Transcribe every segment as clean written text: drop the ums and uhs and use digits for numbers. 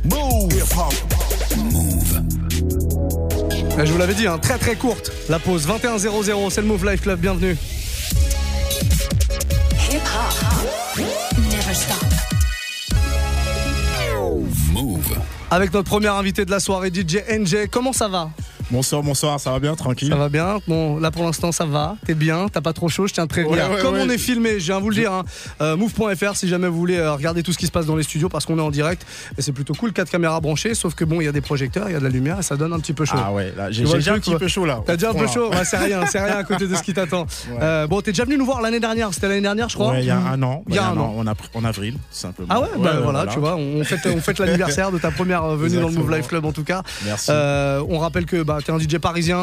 Move. Move. Je vous l'avais dit, hein, très très courte la pause. 21h00, c'est le Move Life Club, bienvenue. Hip hop, never stop. Move. Avec notre premier invité de la soirée, DJ NJ. Comment ça va? Bonsoir, ça va bien, tranquille? Ça va bien. Bon, là pour l'instant ça va, t'es bien, t'as pas trop chaud, je tiens à te prévenir. Comme on est filmé, je viens vous le dire, hein, move.fr si jamais vous voulez regarder tout ce qui se passe dans les studios parce qu'on est en direct et c'est plutôt cool, 4 caméras branchées, sauf que bon, il y a des projecteurs, il y a de la lumière et ça donne un petit peu chaud. Ah ouais, là, j'ai déjà un petit peu chaud là. T'as déjà un peu chaud? Ouais, c'est rien à côté de ce qui t'attend. Ouais. Bon, t'es déjà venu nous voir l'année dernière, c'était l'année dernière je crois? Ouais, il y a un an. Il y a un an. En avril, simplement. Ah ouais, voilà, tu vois, on fête l'anniversaire de ta première venue dans le Move Life Club en tout cas. Merci. On rappelle que t'es un DJ parisien.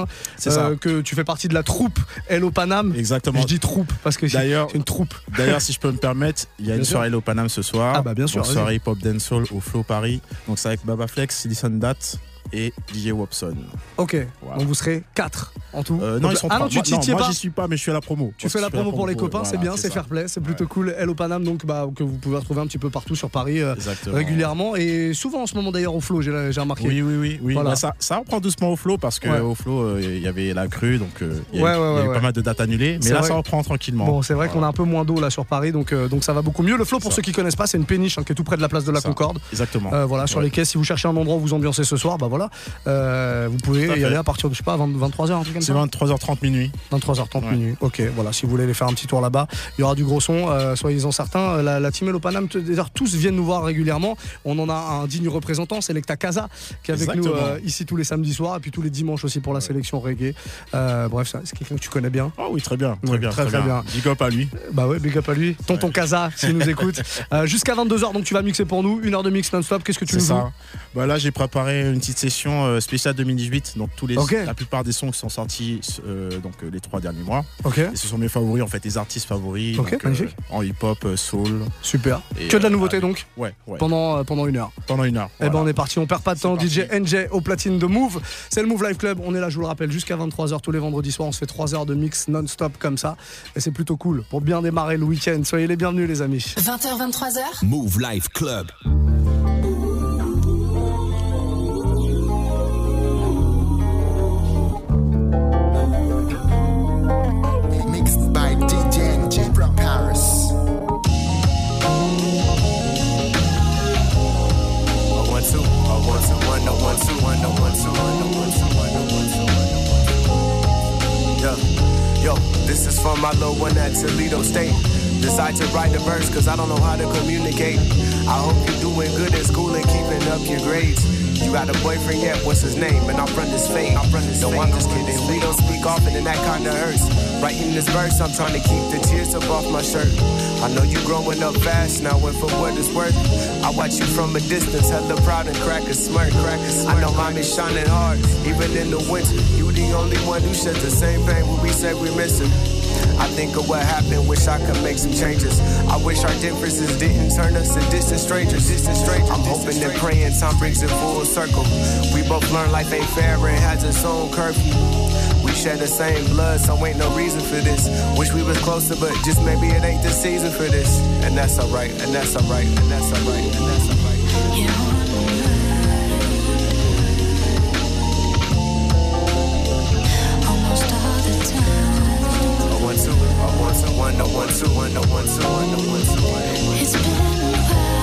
Que tu fais partie de la troupe Hello Paname. Exactement. Je dis troupe parce que c'est une troupe. D'ailleurs, si je peux me permettre, il y a une soirée Hello Paname ce soir. Ah bah bien sûr. Une soirée hip hop dancehall au Flow Paris. Donc c'est avec Baba Flex, Listen Dat et DJ Wobson. Ok. Voilà. Donc vous serez 4 en tout. Non, ils sont 3. Non, moi j'y suis pas, mais je suis à la promo. Tu fais la promo pour les copains, c'est bien, c'est fair play, c'est plutôt cool. Hello Paname, donc que vous pouvez retrouver un petit peu partout sur Paris régulièrement et souvent en ce moment d'ailleurs au Flow, j'ai remarqué. Oui. Voilà. Bah, ça reprend doucement au Flow parce que au Flow il y avait la crue, donc il y a eu pas mal de dates annulées, mais là ça reprend tranquillement. Bon, c'est vrai qu'on a un peu moins d'eau là sur Paris, donc ça va beaucoup mieux. Le Flow, pour ceux qui connaissent pas, c'est une péniche qui est tout près de la place de la Concorde. Exactement. Voilà, sur les quais, si vous cherchez un endroit où vous ambiancez ce soir, bah voilà. Vous pouvez y aller à partir de, je sais pas, 23h, un truc comme ça. C'est 23h30 minuit. 23h30 minuit. Ok, voilà, si vous voulez aller faire un petit tour là-bas, il y aura du gros son, soyez-en certains. La team Hello Paname, tous viennent nous voir régulièrement. On en a un digne représentant, c'est Lecta Casa, qui est avec nous ici tous les samedis soirs et puis tous les dimanches aussi pour la sélection reggae. Bref, c'est quelqu'un que tu connais bien. Oh oui, très bien. Très bien. Big up à lui. Bah ouais, big up à lui. Tonton Casa, s'il nous écoute. Jusqu'à 22h, donc tu vas mixer pour nous. 1 heure de mix non-stop. Qu'est-ce que tu nous joues? Bah là, j'ai préparé une petite session spéciale 2018. Donc la plupart des sons qui sont sortis les 3 derniers mois. Okay. Et ce sont mes favoris, en fait, les artistes favoris. Ok, magnifique. En hip-hop, soul. Super. Que de la nouveauté donc. Ouais. Pendant 1 heure. Pendant 1 heure. Et ben on est parti, on perd pas de temps. DJ NJ au platine de Move. C'est le Move Life Club. On est là, je vous le rappelle, jusqu'à 23h tous les vendredis soirs. On se fait 3 heures de mix non-stop comme ça. Et c'est plutôt cool pour bien démarrer le week-end. Soyez les bienvenus, les amis. 20h, 23h. Move Life Club. Yo, this is for my little one at Toledo State. Decide to write a verse cause I don't know how to communicate. I hope you're doing good in school and keeping up your grades. You got a boyfriend yet? What's his name? And I'm from this fade. No, I'm just kidding. We don't speak often and that kinda hurts. Writing this verse, I'm trying to keep the tears up off my shirt. I know you growing up fast now, and for what it's worth, I watch you from a distance, hella proud and crack a smirk. I know mom is shining hard, even in the winter. You the only one who shares the same pain when we say we're missing. I think of what happened, wish I could make some changes. I wish our differences didn't turn us to distant strangers. I'm hoping and praying time brings it full circle. We both learn life ain't fair and has its own curfew. We share the same blood, so ain't no reason for this. Wish we was closer, but just maybe it ain't the season for this. And that's alright, and that's alright, and that's alright, and that's alright. Yeah. It's been a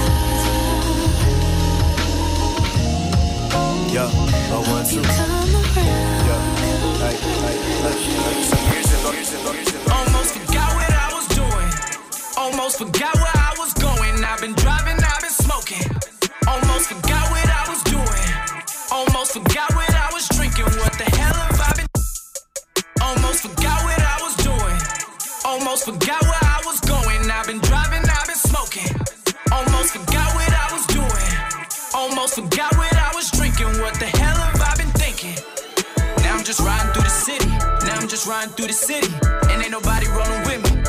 while. Yeah, I want to come around. Yeah, some years ago. Almost forgot what I was doing. Almost forgot where I was going. I've been driving, I've been smoking. Almost forgot what I was doing. Almost forgot what I was drinking. What the hell have I been? Almost forgot what I was doing. Almost forgot where I was going. I've been driving, I've been smoking. Almost forgot what I was doing. Almost forgot what I was drinking. What the hell have I been thinking? Now I'm just riding through the city. And ain't nobody rolling with me.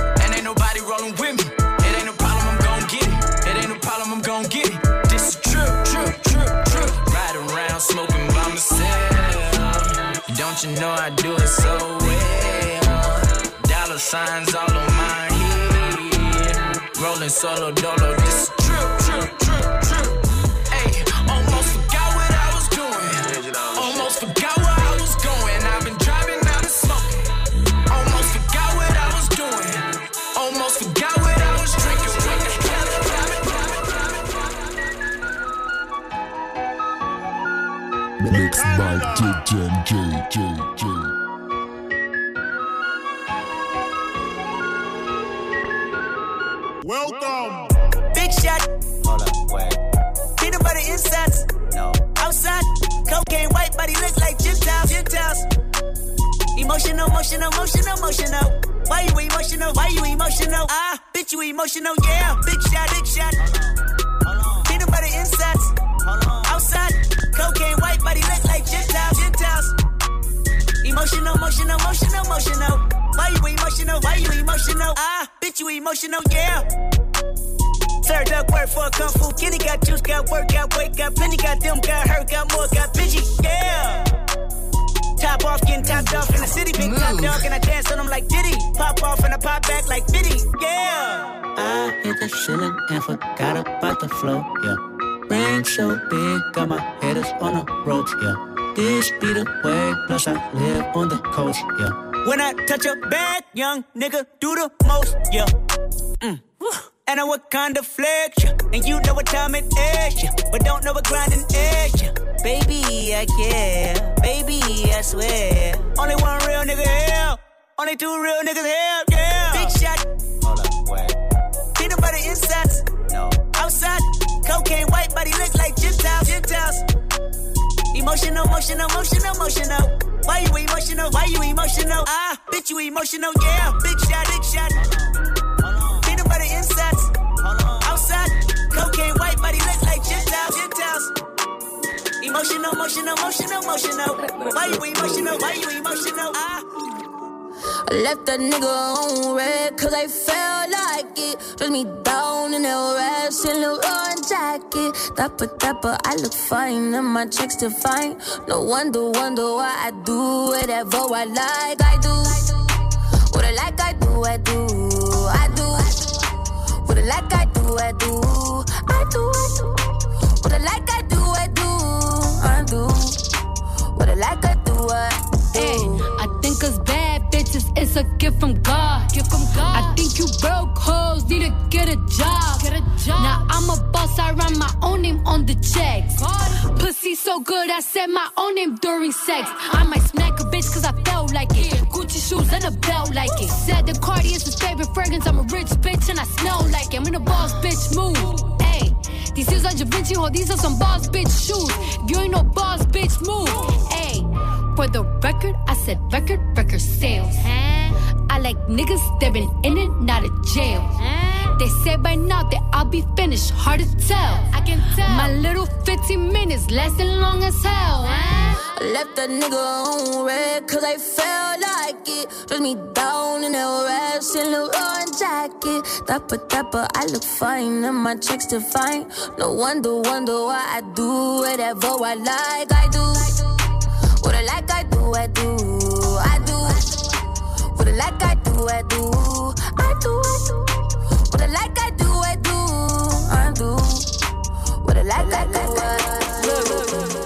It ain't no problem, I'm gon' get it. This is true. Riding around smoking by myself. Don't you know I do it so well? Dollar signs all on my head. Rolling solo dolo. This is true. Ay, almost Mixed by JJ. Welcome. Big shot. Hold up, wait. Peanut butter insides. No. Outside. Cocaine white body look like Gentiles. Emotional. Why you emotional? Ah, bitch, you emotional, yeah. Big shot. Peanut butter insides. Outside. Cocaine white body look like Gentiles. Emotional. Why you emotional? Ah, bitch, you emotional, yeah. Served up work for a kung fu kitty. Got juice, got work, got weight, got plenty. Got them, got hurt, got more, got bitchy, yeah. Top off, getting topped off in the city. Big top dog, and I dance on them like Diddy. Pop off and I pop back like Biddy, yeah. I hit the ceiling and forgot about the flow, yeah. Rain so big, got my haters on the ropes, yeah. This be the way, plus I live on the coast, yeah. When I touch a bag, young nigga do the most, yeah. And I what kind of flex, yeah. And you know what time it is, yeah. But don't know what grinding is, yeah. Baby, I care. Baby, I swear. Only one real nigga here. Only two real niggas here, yeah. Big shot. Hold up, wait. Peanut butter insides. No. Outside. Cocaine white body look like Gentiles. Emotional. Why you emotional? Ah, bitch, you emotional, yeah. Big shot. Peanut butter insides. Outside. Cocaine white body look like Gentiles. Emotional. Why you emotional? Ah. I left that nigga on red, cause I felt like it. Dress me down in that red Saint Laurent jacket. Dapper, I look fine, and my checks define. No wonder why I do whatever I like, I do. What I like, I do. What I like, I do. What I like, I do. What I like, I do. Hey, I think us bad bitches, it's a gift from God. I think you broke hoes need to get a job. Now I'm a boss, I write my own name on the checks. Pussy so good, I said my own name during sex. I might smack a bitch cause I felt like it. Gucci shoes and a belt like it. Said the Cardi is his favorite fragrance. I'm a rich bitch and I smell like it. I'm in a boss bitch mood. Hey, these shoes are Da Vinci, ho, these are some boss bitch shoes. If you ain't no boss bitch move. Hey, for the record, I said record sales. I like niggas that been in and out of jail. They say by now that I'll be finished, hard to tell. I can tell. My little 15 minutes lasting long as hell. I left that nigga on red, cause I felt like it. Dress me down in that red Saint Laurent jacket. Dapper, I look fine, and my checks define. No wonder why I do whatever I like, I do. What I like, I do. What I like, I do. What I like, I do. What I like, I do.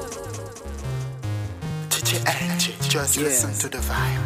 Just listen to the vibe.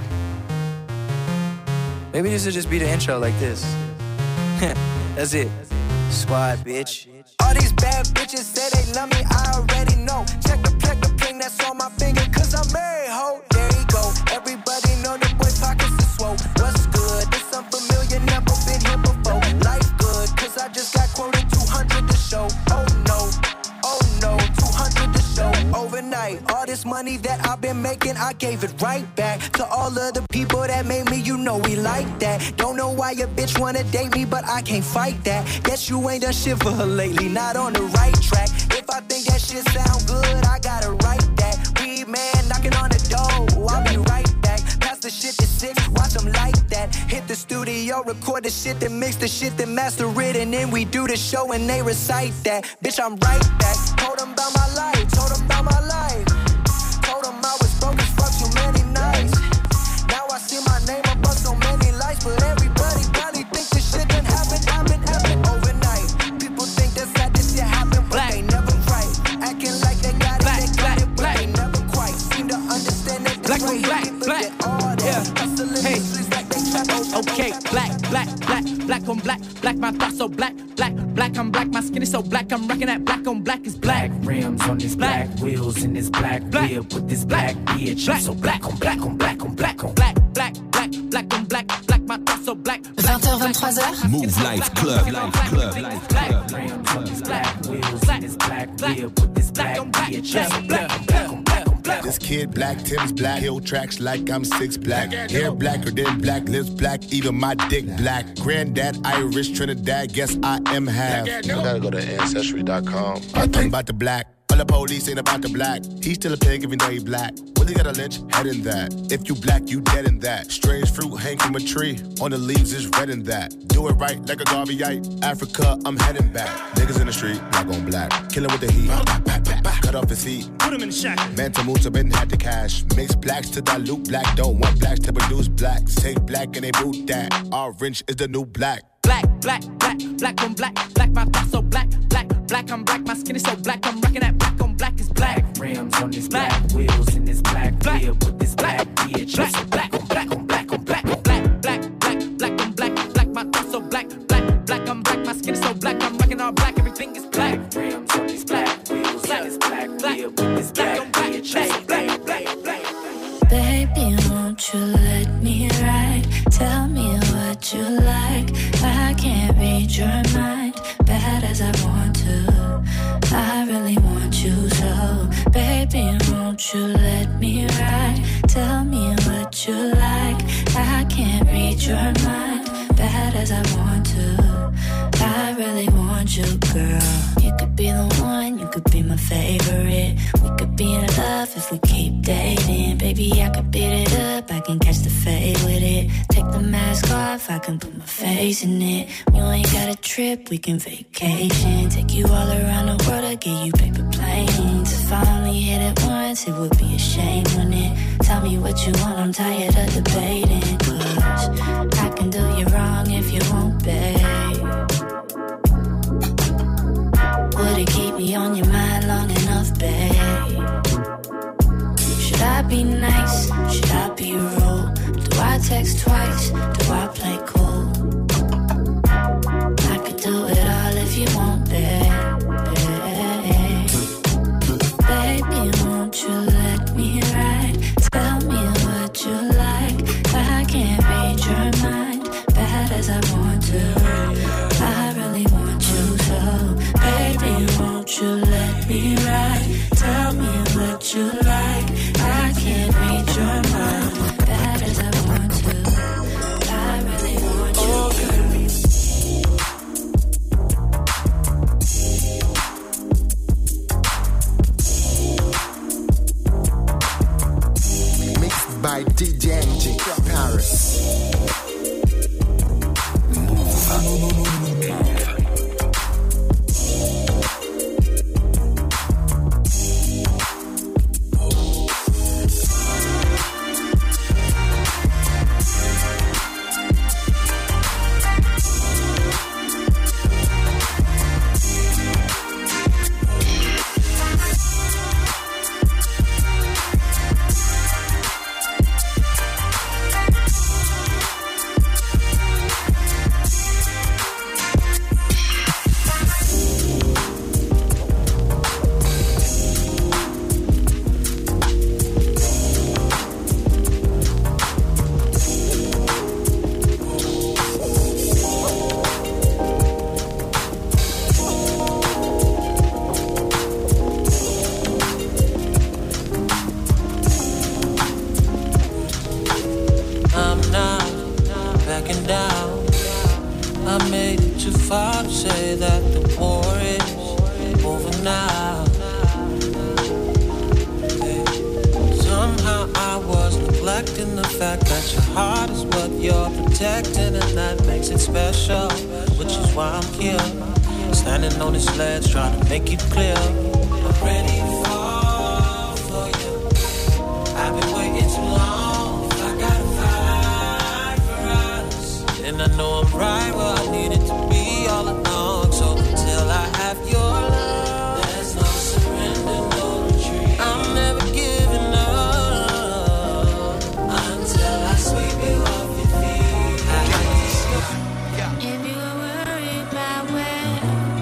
Maybe this will just be the intro like this. That's it. Squad, bitch. All these bad bitches say they love me, I already know. Check the pling that's on my finger, cause I'm married, ho. There you go. Everybody know the boy pockets is swole. What's good? This unfamiliar, never been here before. Life good, cause I just got quoted 200 to show. Oh no, 200 to show. Overnight, all this money that I've been making, I gave it right back to all of the people that made me, you know we like that. Don't know why your bitch wanna date me, but I can't fight that. Guess you ain't done shit for her lately, not on the right track. If I think that shit sound good, I gotta write that. Weed man knocking on the door, I'll be right back. Pass the shit to 6, watch them like that. Hit the studio, record the shit, then mix the shit, then master it, and then we do the show and they recite that. Bitch, I'm right back. Told them about my life, told them about my life. Told them I was broke as fuck too many nights. Now I see my name above so many lights, but everybody probably think this shit done happen overnight. People think that's how this shit happen, but they never right. Acting like they got it, but they never quite seem to understand that this way people get all that. Hustling the streets like they trap. Okay, black on black, my thoughts so black. black, I'm black. My skin is so black, I'm rocking that black on black is black. Rims on this black, wheels in this black whip with this black bitch. I'm so black on black on black on black on black, black, black, black on black, black. My thoughts so black. 20h, 23h. Move Life Club. Black rims on this black, wheels in this black whip with this black bitch. I'm so black on black on black on black. This kid black, Tim's black, hill tracks like I'm 6 black. Hair blacker than black, lips black, even my dick black. Granddad Irish, Trinidad, guess I am half. I gotta go to Ancestry.com. I'm talking about the black. All the police ain't about the black. He's still a pig even though he black. Willie got a lynch, head in that. If you black, you dead in that. Strange fruit hang from a tree. On the leaves is red in that. Do it right like a Garveyite. Africa, I'm heading back. Niggas in the street, black on black. Killing with the heat. Cut off his feet. Put him in the shack. Manta Musa been had the cash. Mix blacks to dilute black. Don't want blacks to produce blacks. Take black and they boot that. Orange is the new black. Black, black, black, black on black, black. My thoughts so black, black, black. I'm black. My skin is so black. I'm rocking that black on black is black. Rims on this black, wheels in this black whip with this black bitch. I'm so black on black on black on black, black, black, black, black on black, black. My thoughts so black, black, black. I'm black. My skin is so black. I'm rocking all black. Everything is black. Rims on this black, wheels in this black whip with this black bitch. I'm so black, black, black. Baby, won't you let me ride? Tell me what you like. I can't read your mind, bad as I want to. I really want you so. Baby, won't you let me ride? Tell me what you like. I can't read your mind, bad as I want to. I really want you, girl. You could be the one, you could be my favorite. We could be in love if we keep dating. Baby, I could beat it up, I can catch the fade with it. Take the mask off, I can put my face in it. You ain't got a trip, we can vacation. Take you all around the world, I'll get you paper planes. If I only hit it once, it would be a shame, wouldn't it? Tell me what you want, I'm tired of debating. Cause I can do you wrong if you won't, babe. Would it keep me on your mind long enough, babe? Should I be nice? Should I be rude? Do I text twice? Do I play cool? I could do it all if you want, babe. Baby, won't you let me ride? Tell me what you like. I can't read your mind, bad as I want to. I really want you so. Baby, won't you let me ride? Tell me what you like. I can't read your mind, bad as I want to. I really want you, girl. Mixed by DJ MJ Paris. If you were worried about where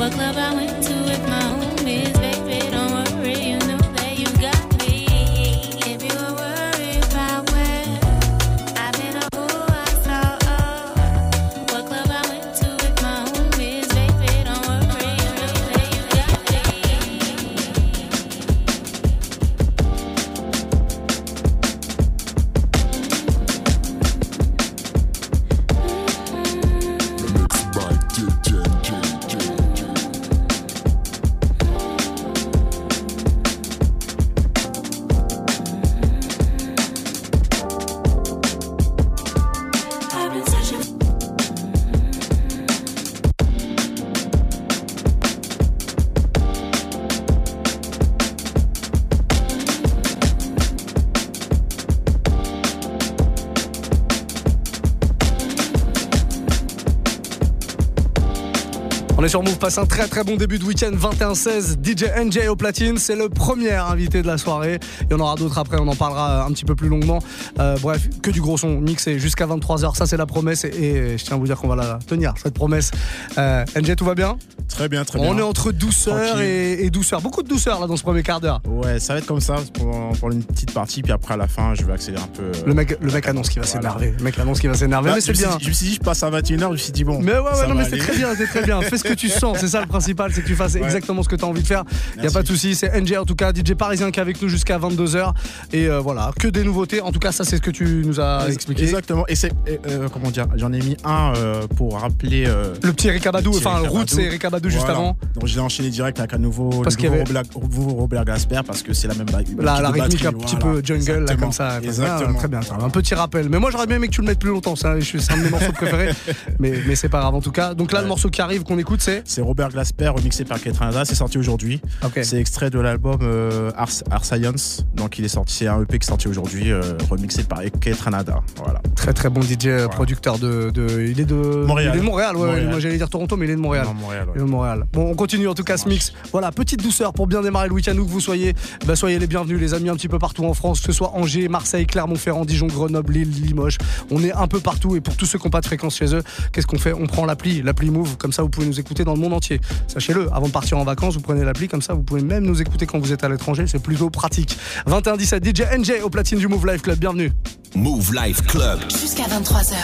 What club I went to with my homies, baby, don't worry, you know that you got me. If you were worried about where I've been or who I saw, what club I went to with my homies, baby, don't worry, you know that you got On est sur Move, passe un très très bon début de week-end, 21-16, DJ NJ au platine, c'est le premier invité de la soirée. Il y en aura d'autres après, on en parlera un petit peu plus longuement. Bref, que du gros son mixé jusqu'à 23h, ça c'est la promesse et je tiens à vous dire qu'on va la tenir, cette promesse. NJ, tout va bien ? Très bien, très bien. On est entre douceur et douceur, beaucoup de douceur là dans ce premier quart d'heure. Ouais, ça va être comme ça pour une petite partie, puis après à la fin, je vais accélérer un peu. Le mec annonce qu'il va s'énerver. Le mec annonce qu'il va s'énerver, mais c'est bien. Je me suis dit, je passe à 21h, je me suis dit bon. Mais ouais, non, mais c'est très bien, c'est très bien. Fais ce que tu sens, c'est ça le principal, c'est que tu fasses exactement ce que tu as envie de faire. Il y a pas de souci, c'est NJ en tout cas, DJ parisien qui est avec nous jusqu'à 22h. Et voilà, que des nouveautés. En tout cas, ça c'est ce que tu nous as expliqué. Exactement. Et c'est comment dire, j'en ai mis un pour rappeler le petit Eric Abadou, enfin le Roots et Eric Abadou juste avant. Donc je l'ai enchaîné direct avec un nouveau Robert Glasper parce que c'est la même la rythmique un petit peu jungle là, comme ça. Exactement. Très bien, un petit rappel. Mais moi j'aurais bien aimé que tu le mettes plus longtemps, c'est un de mes morceaux préférés. mais c'est pas grave en tout cas. Donc là le morceau qui arrive qu'on écoute c'est Robert Glasper remixé par Ketranada, c'est sorti aujourd'hui. C'est extrait de l'album Art Science. Donc il est sorti, c'est un EP qui est sorti aujourd'hui, remixé par Ketranada. Voilà. Très très bon DJ producteur il est de Montréal. Il est de Montréal, ouais. Moi j'allais dire Toronto, mais il est de Montréal. Non, Montréal, ouais. Il est de Montréal. Bon, on continue en tout cas ce mix. Voilà, petite douceur pour bien démarrer le week-end où que vous soyez. Soyez les bienvenus les amis un petit peu partout en France, que ce soit Angers, Marseille, Clermont-Ferrand, Dijon, Grenoble, Lille, Limoges. On est un peu partout et pour tous ceux qui n'ont pas de fréquence chez eux, qu'est-ce qu'on fait ? On prend l'appli Move, comme ça vous pouvez nous écouter dans le monde entier. Sachez-le, avant de partir en vacances, vous prenez l'appli, comme ça vous pouvez même nous écouter quand vous êtes à l'étranger, c'est plutôt pratique. 21-17, DJ NJ au platine du Move Life Club, bienvenue. Move Life Club. Jusqu'à 23h.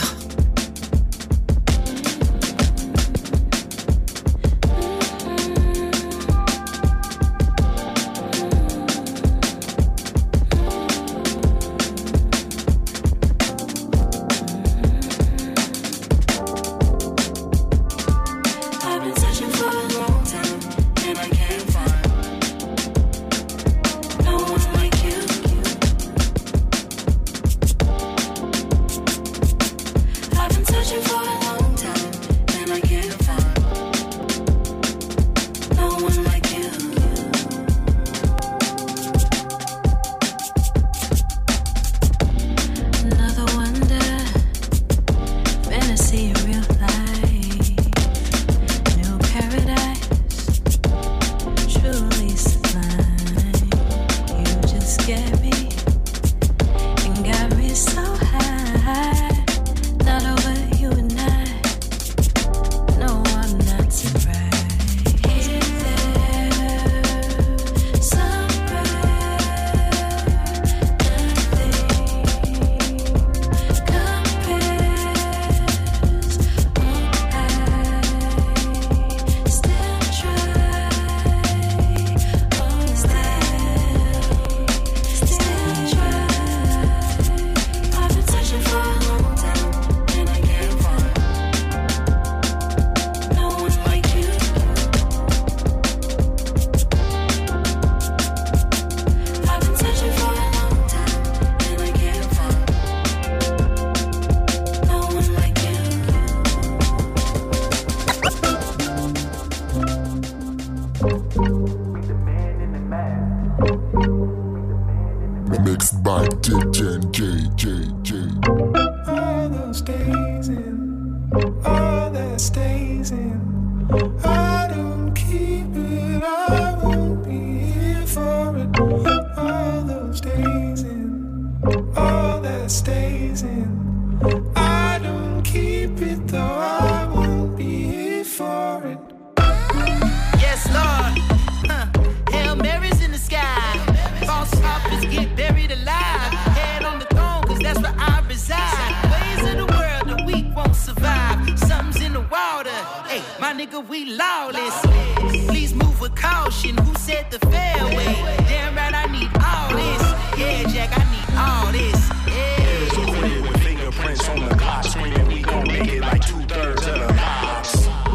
Mixed by DJ NJ. All those days in, all that stays in. I don't keep it, I won't be here for it. All those days in, all that stays in. I don't keep it though, I won't be here for it. Yes, Lord. Hail Mary's in the sky. False prophets get buried alive. Head on the throne, cause that's where I reside. Ways of the world, the weak won't survive. Something's in the water. Hey, my nigga, we lawless. Please move with caution. Who said the fairway? Damn right, I need all this. Yeah, Jack, I need all this. Yeah. So clear with fingerprints on the clock, screaming we gon' make it like 2/3 of the box.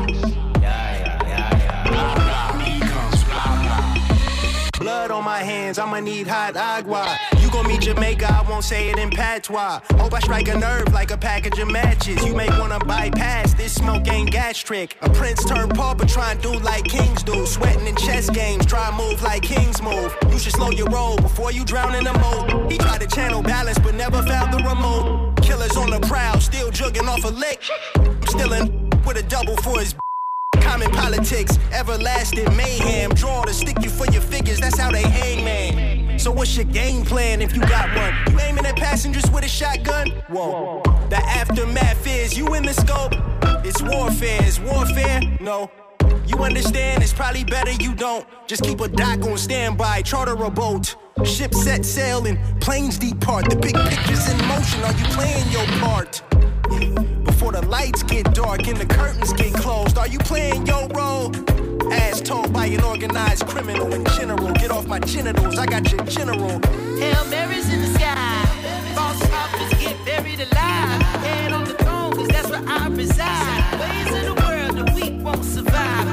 Blood on my hands, I'ma need hot agua. You gon' meet Jamaica, I won't say it in patois. Hope I strike a nerve like a package of matches. You may wanna bypass, this smoke ain't gastric. A prince turned pauper, try and do like kings do. Sweating in chess games, try and move like kings move. You should slow your roll before you drown in the moat. He tried to channel balance, but never found the remote. Killers on the prowl, still jugging off a lick. I'm still in with a double for his. Common politics, everlasting mayhem. Draw to stick you for your figures, that's how they hang, man. So what's your game plan if you got one? You aiming at passengers with a shotgun? Whoa. The aftermath is you in the scope. It's warfare. Is warfare? No. You understand, it's probably better you don't. Just keep a dock on standby, charter a boat. Ship set sail and planes depart. The big picture's in motion, are you playing your part? Before the lights get dark and the curtains get closed, are you playing your role? As told by an organized criminal in general. Get off my genitals, I got your general. Hail Mary's in the sky. False prophets get buried alive. Head on the throne, cause that's where I reside. Ways of the world, the weak won't survive.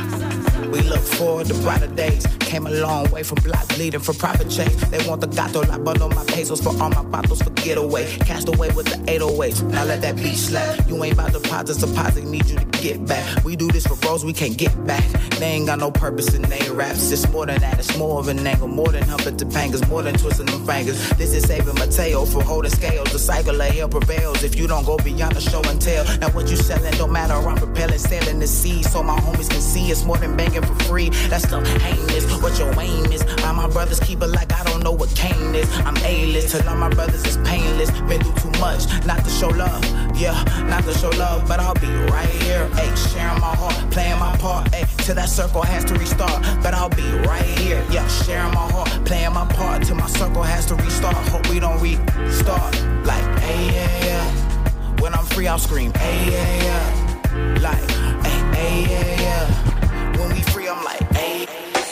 We look forward to brighter days. Came a long way from block bleeding for profit chase. They want the gato, I bundle my pesos for all my bottles for getaway. Cast away with the 808s. Now let that beat slap. You ain't about deposit, need you to get back. We do this for bros, we can't get back. They ain't got no purpose in their raps. It's more than that, it's more of an angle. More than humping to pangas, more than twisting them fingers. This is saving Mateo from holding scales. The cycle of hell prevails if you don't go beyond the show and tell. Now what you selling don't matter, I'm propelling, sailing the sea. So my homies can see it's more than banging for free. That stuff heinous, what your aim is. All my brothers keep it like I don't know what cane is. I'm A-list, till all my brothers is painless. Been through too much, not to show love. Yeah, not to show love, but I'll be right here. Ay, sharing my heart, playing my part. Ay, till that circle has to restart, but I'll be right here. Yeah, sharing my heart, playing my part. Till my circle has to restart. Hope we don't restart. Like, ay, yeah, yeah. When I'm free, I'll scream, ay, yeah, yeah. Like, ay, yeah, yeah. When we free, I'm like, ay.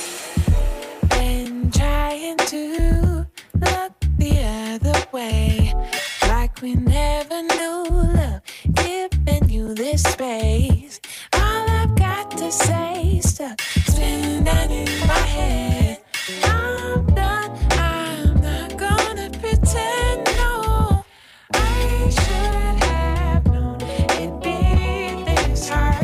Been trying to look the other way, like we never knew love, giving you this space. All I've got to say is stuck, spinning down in my head. I'm done, I'm not gonna pretend, no. I should have known it'd be this hard.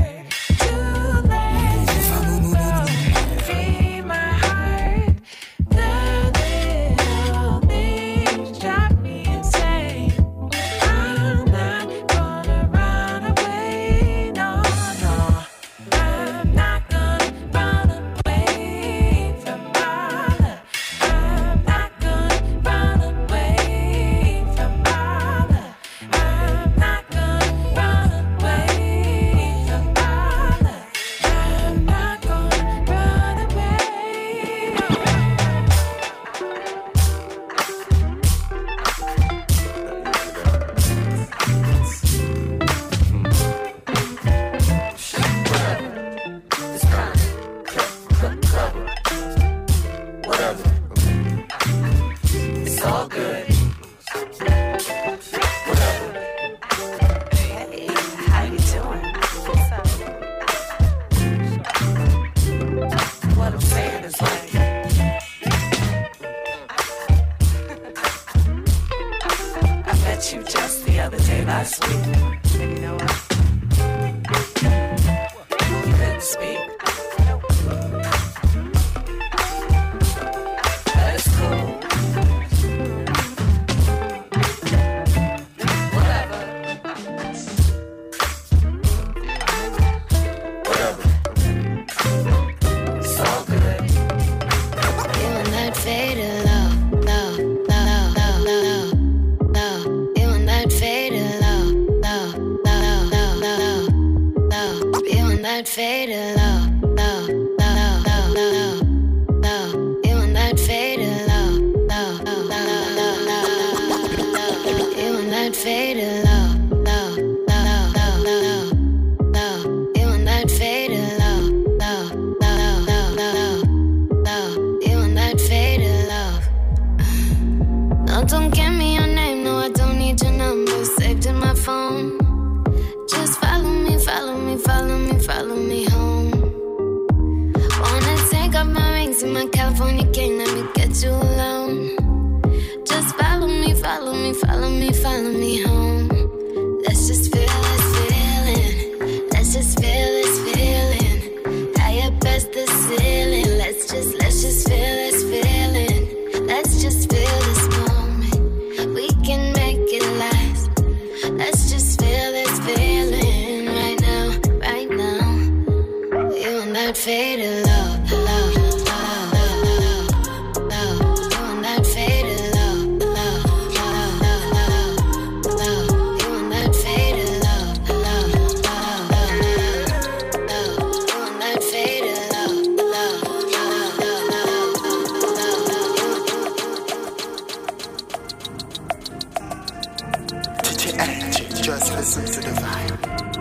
last week. And you know what? You couldn't speak. But it's cool. Whatever. It's all good. Feeling that faded love. Feeling that faded love. Feeling that faded love. faded love, love, love, love, love, love. You want that faded love, love, love, love, love, love. You want that faded love. No, don't give me your name, no, I don't need your number saved in my phone. Just follow me, follow me, follow me, follow me home. Wanna take off my rings and my California king, let me get you alone. Just follow me, follow me, follow me, follow me home. Let's just feel this feeling. Let's just feel this feeling. High up past the ceiling. Let's just feel this feeling. Let's just feel this moment. We can make it last. Let's just feel this feeling right now, right now. You and that faded love, love, love, love, love. You and that faded love, love, love, love, love. You and that faded love, love, love, love, love. You and that faded love, love, love, love, love. Just listen to the vibe.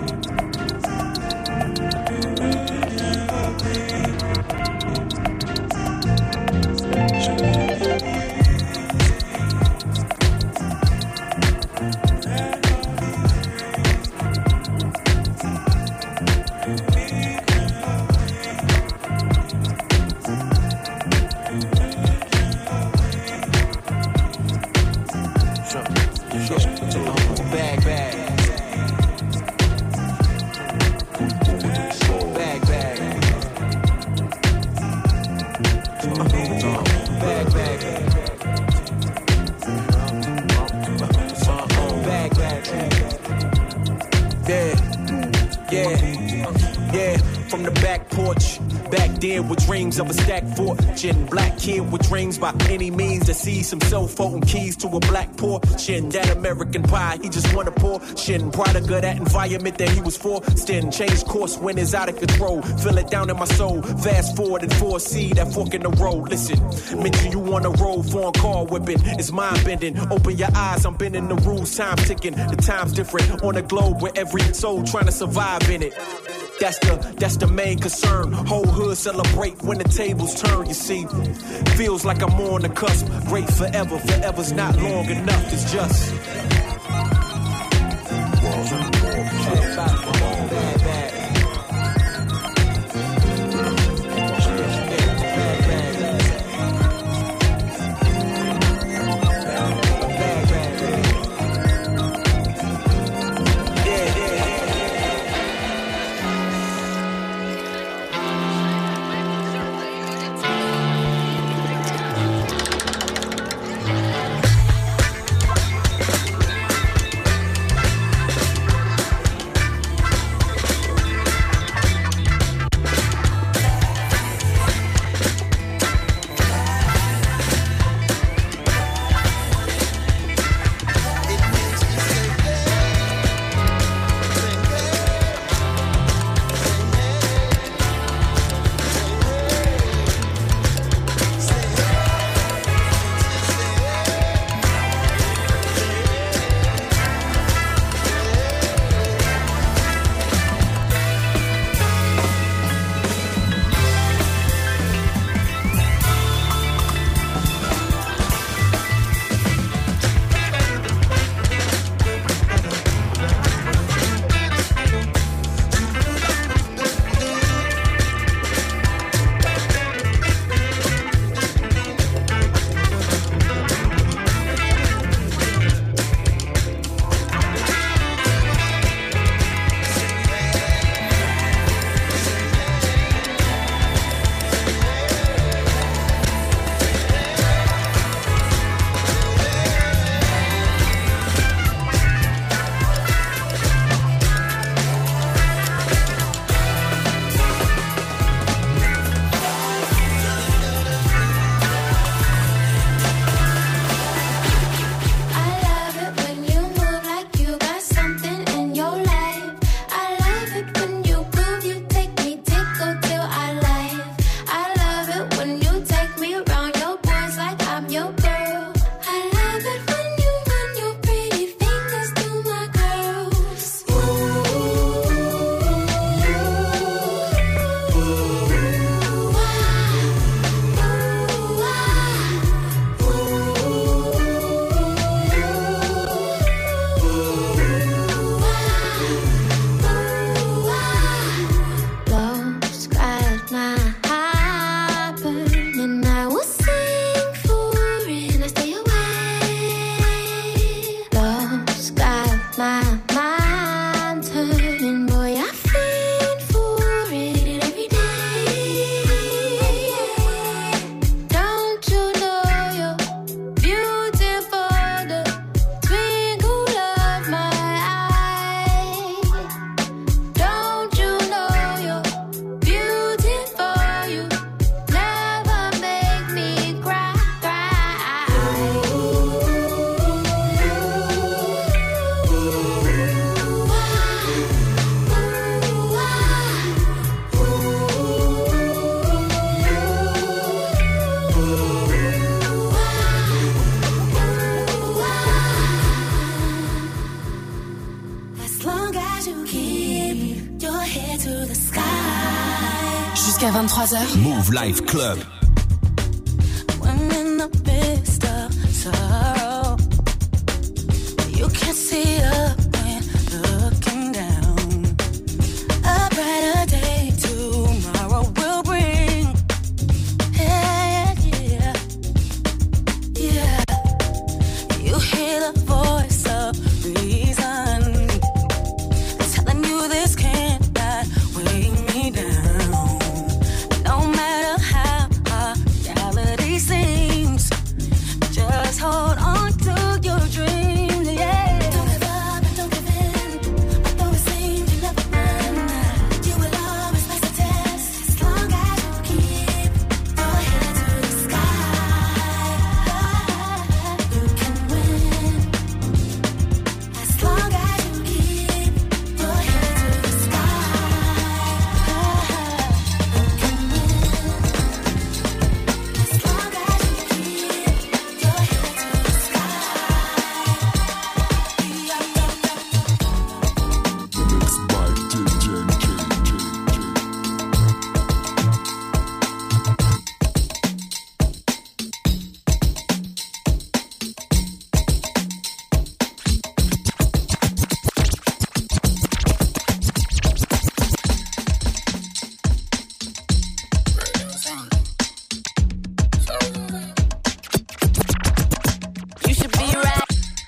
From the back porch, back there with dreams of a stacked fortune. Black kid with dreams by any means to see some cell phone keys to a black portion. That American pie, he just wanna portion. Product of that environment that he was forced in. Changed course when it's out of control. Feel it down in my soul. Fast forward and foresee that fork in the road. Listen, mention you on the road, foreign car whipping. It's mind bending. Open your eyes, I'm bending the rules. Time ticking, the time's different. On the globe where every soul trying to survive in it. That's the main concern. Whole hood celebrate when the tables turn, you see. Feels like I'm on the cusp. Great forever, forever's not long enough, it's just. Jusqu'à 23h. Move Life Club. When in the midst of sorrow, you can see up when looking down. A brighter day tomorrow will bring. Yeah, yeah, yeah. You hear the voice of reason telling you this can't weigh me down. No matter how hard reality seems, just hold on to your dreams, yeah. Don't give up and don't give in. Although it seems you never win, you will always face the test as long as you keep your head to the sky. You can win as long as you keep your head to the sky. You should be right.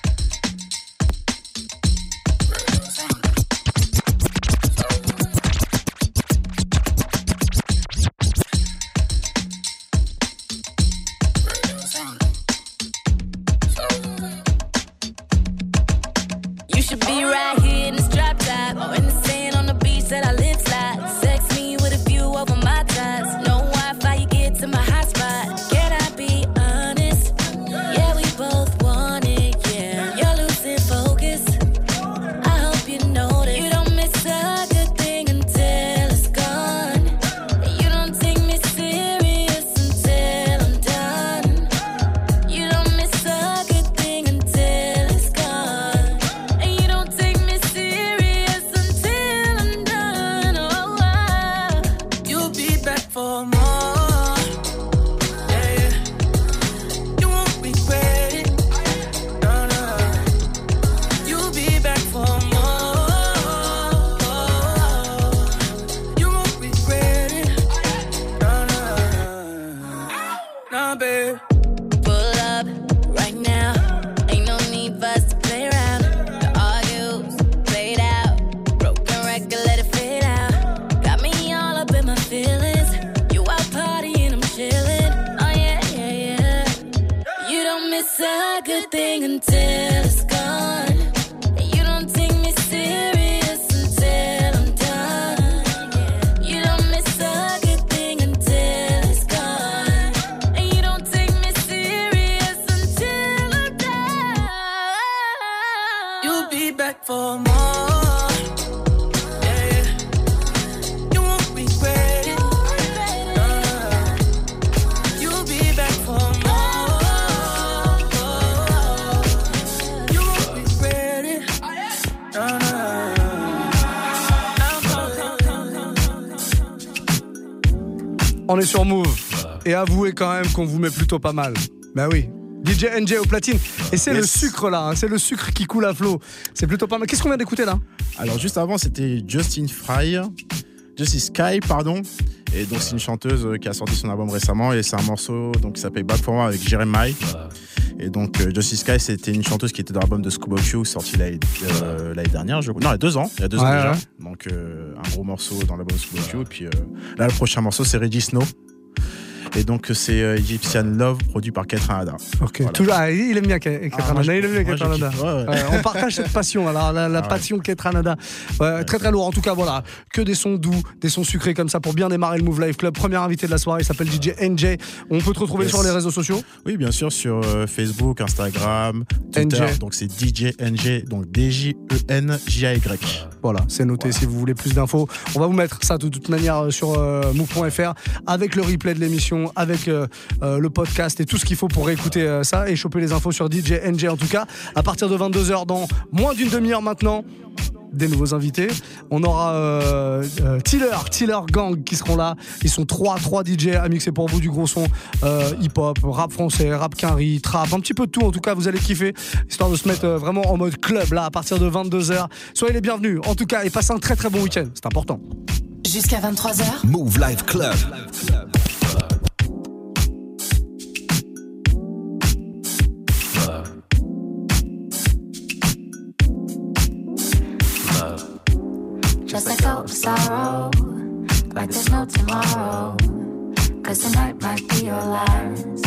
You should be right here in this drop top, or in the sand on the beach that I live slide. Sex me with a view over my ties. No Wi-Fi, you get to my hotspot. Can I be honest? Yeah, we both want it, yeah. You're losing focus. I hope you notice. You don't miss a good thing until it's gone. You don't take me serious until I'm done. You don't miss a good thing until it's gone. And you don't take me serious until I'm done. Oh, wow. You'll be back for more. Yeah, yeah. You won't regret it. No, no. You'll be back for more. You won't regret it. No, no. No, babe. Pull up right now. Ain't no need for us to play around. The argues played out. Broken record, let it fade out. Got me all up in my feelings. You out partying, I'm chilling. Oh yeah, yeah, yeah. You don't miss a good thing until it's gone. And you don't take me serious until I'm done. You don't miss a good thing until it's gone. And you don't take me serious until I'm done. You'll be back for more. Yeah, yeah. You won't regret it. No, no. You'll be back for more. You won't regret it. No, On est sur Move. Et avouez quand même qu'on vous met plutôt pas mal. Bah oui. DJ NJ au platine. Et c'est le sucre là, hein. C'est le sucre qui coule à flot. C'est plutôt pas mal. Qu'est-ce qu'on vient d'écouter là? Alors juste avant c'était Justice Sky, pardon. Et donc c'est une chanteuse qui a sorti son album récemment et c'est un morceau donc, qui s'appelle Bad For More avec Jeremiah. Et donc Justice Sky c'était une chanteuse qui était dans l'album de Scuba Q sorti l'année dernière, non il y a 2 ans, déjà. Ouais. Donc un gros morceau dans l'album de Scuba Q. Et puis là le prochain morceau c'est Reggie Snow. Et donc c'est Egyptian Love produit par Ketranada. Ok. Voilà. Il aime bien Ketranada. Il aime bien Ketranada. On partage cette passion. Alors la passion Ketranada. Très très lourd. En tout cas voilà, que des sons doux, des sons sucrés comme ça pour bien démarrer le Move Life Club. Premier invité de la soirée, il s'appelle DJ NJ. On peut te retrouver sur les réseaux sociaux. Oui bien sûr sur Facebook, Instagram, Twitter. NJ. Donc c'est DJ NJ, donc DJENJAY. Voilà, c'est noté si vous voulez plus d'infos. On va vous mettre ça de toute manière sur move.fr avec le replay de l'émission, avec le podcast et tout ce qu'il faut pour réécouter ça et choper les infos sur DJ NJ en tout cas. À partir de 22h dans moins d'une demi-heure maintenant, des nouveaux invités. On aura Tiller Gang qui seront là. Ils sont 3 DJ à mixer pour vous du gros son hip-hop, rap français, rap quinri, trap, un petit peu de tout. En tout cas, vous allez kiffer, histoire de se mettre vraiment en mode club là à partir de 22h. Soyez les bienvenus. En tout cas, et passez un très très bon week-end. C'est important. Jusqu'à 23h. Move Life Club. Just let go of sorrow, like there's no tomorrow. 'Cause tonight might be your last.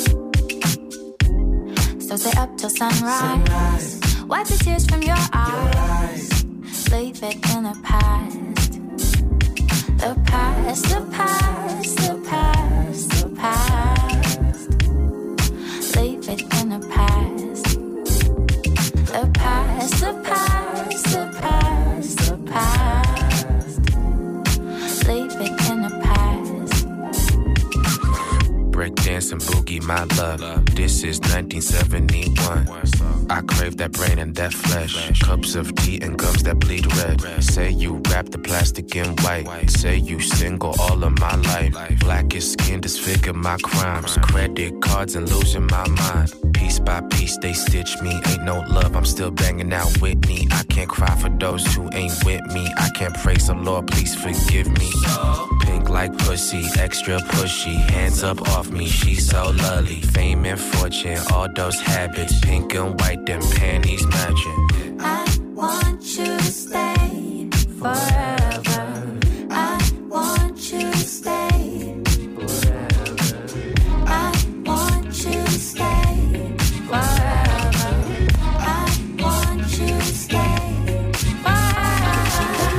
So stay up till sunrise. Wipe the tears from your eyes. Leave it in the past. The past, the past, the past, the past. Leave it in the past. The past, the past, the past, the past. Leave it in the past. Breakdance and boogie, my love. This is 1971. I crave that brain and that flesh. Cups of tea and gums that bleed red. Say you wrap the plastic in white. Say you single all of my life. Blackest skin disfigure my crimes. Credit cards and losing my mind. Piece by piece they stitch me. Ain't no love, I'm still banging out Whitney. I can't cry for those who ain't with me. I can't praise the Lord, please forgive me. Pink like pussy, extra pushy. Hands up off me, she's so lovely. Fame and fortune, all those habits. Pink and white, them panties matching. I want you to stay forever. I want you to stay forever. I want you to stay forever. I want you to stay forever.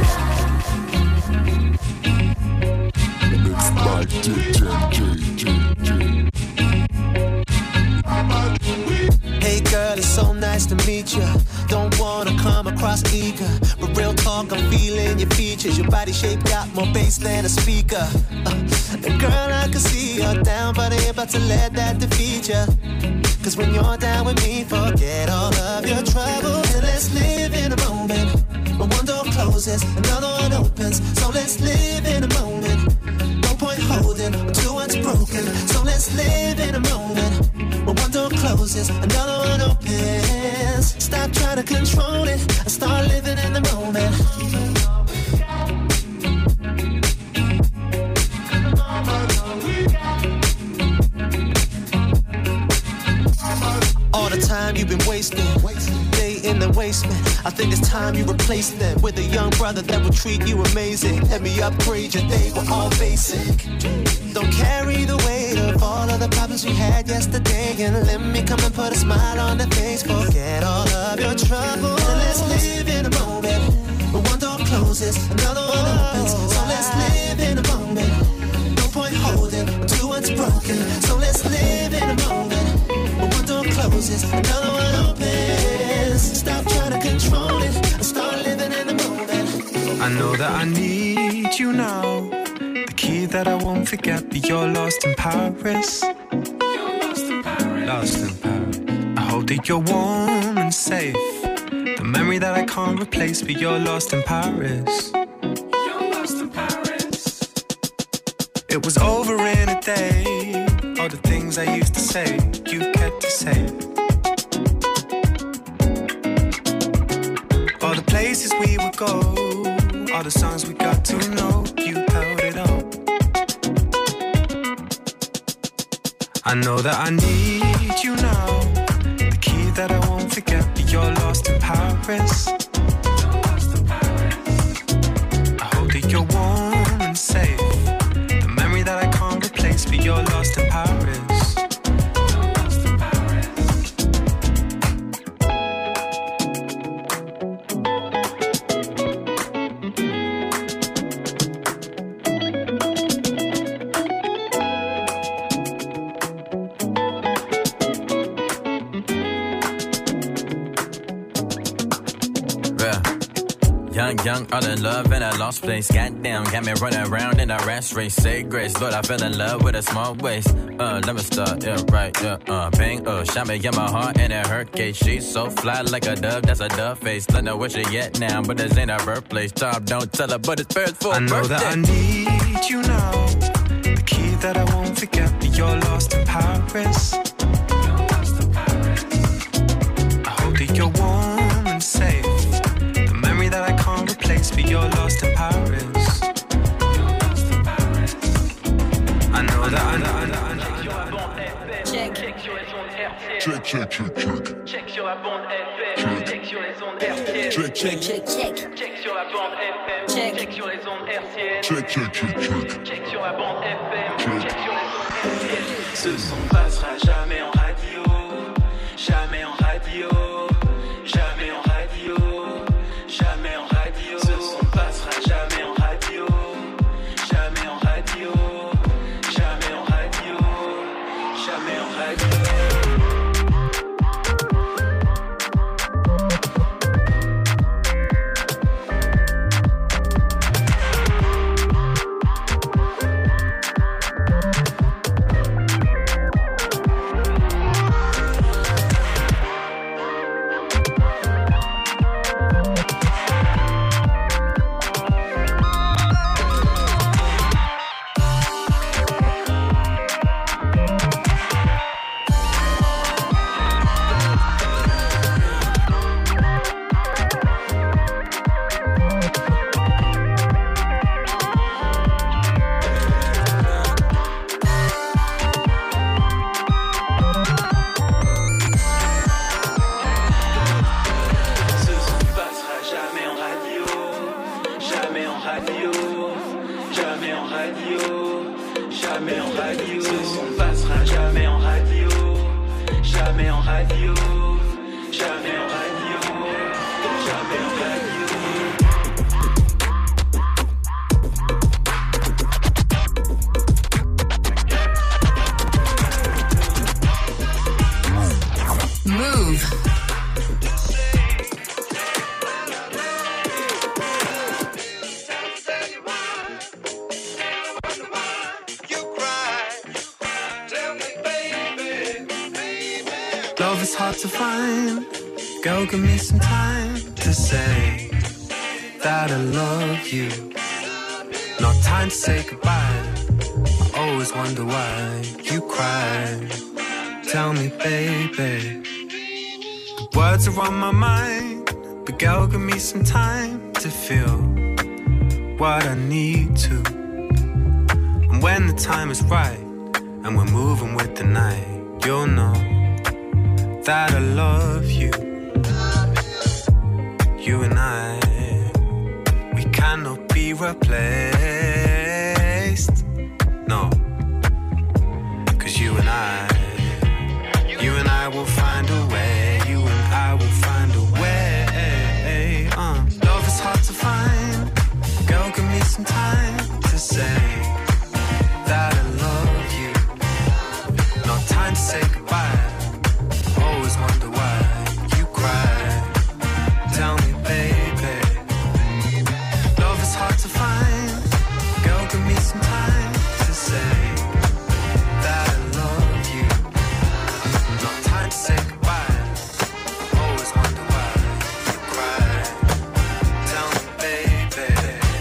It's like Hey girl, it's so nice to meet you. Don't wanna come across eager, but real talk, I'm feeling your features. Your body shape got more bass than a speaker. And girl, I can see you're down, but I ain't about to let that defeat you. 'Cause when you're down with me, forget all of your troubles and let's live in a moment. When one door closes, another one opens. So let's live in a moment. No point holding to what's broken. So let's live in a moment. When one door closes, another one opens. Stop trying to control it and start living in the moment. All the time you've been wasting, they in the wasteman. I think it's time you replace them with a young brother that will treat you amazing. Let me upgrade your day, we're all basic. Don't carry the weight of all of the problems we had yesterday, and let me come and put a smile on the face. Forget all of your troubles and let's live in a moment. When one door closes, another one opens. So let's live in a moment. No point holding to what's broken. So let's live in a moment. When one door closes, another one opens. Stop trying to control it and start living in the moment. I know that I need you now. The key that I won't forget, but you're lost in Paris. You're lost in Paris. Lost in Paris. I hope that you're warm and safe. The memory that I can't replace, but you're lost in Paris. You're lost in Paris. It was over in a day. All the things I used to say, you kept to say. All the places we would go, all the songs we got to know, you held it up. I know that I need you now. The key that I won't forget, but you're lost in Paris. I hope that you're warm and safe. The memory that I can't replace, but you're lost in Paris. young, all in love in a lost place. Goddamn, got me running around in a rat race. Say grace, Lord, I fell in love with a small waist. Let me start, yeah, right, yeah, bang, shot me in my heart and it hurt case. She's so fly like a dove, that's a dove face. Don't know where she at now, but this ain't her birthplace. Tom, don't tell her, but it's first for I know birthday. that I need you now. The key that I won't forget, but you're lost in Paris. I hope that you're warm and safe. The memory that I can't replace, but you're lost in Paris. I know that I know. Check sur les ondes RTL. Check sur la bande FM. Check sur les ondes RTL. Check sur la bande FM. Check sur les ondes RTL. Check sur la bande FM. Check sur les ondes RTL. Ce son passera jamais en radio. Jamais en radio. Jamais en radio. Jamais en radio. Ce son passera jamais en radio. Jamais en radio. Jamais en radio. Jamais en radio. Love is hard to find. Girl, give me some time to say that I love you. Not time to say goodbye. I always wonder why you cry. Tell me, baby. The words are on my mind, but girl, give me some time to feel what I need to. And when the time is right, and we're moving with the night, you'll know that I love you. You and I, we cannot be replaced. No, 'cause you and I will find a way. You and I will find a way. Love is hard to find. Girl, give me some time to say that I love you. Not time to say goodbye. Always wonder why you cry. Tell me, baby. Love is hard to find. Girl, give me some time to say that I love you. Not time to say goodbye. Always wonder why you cry. Tell me, baby.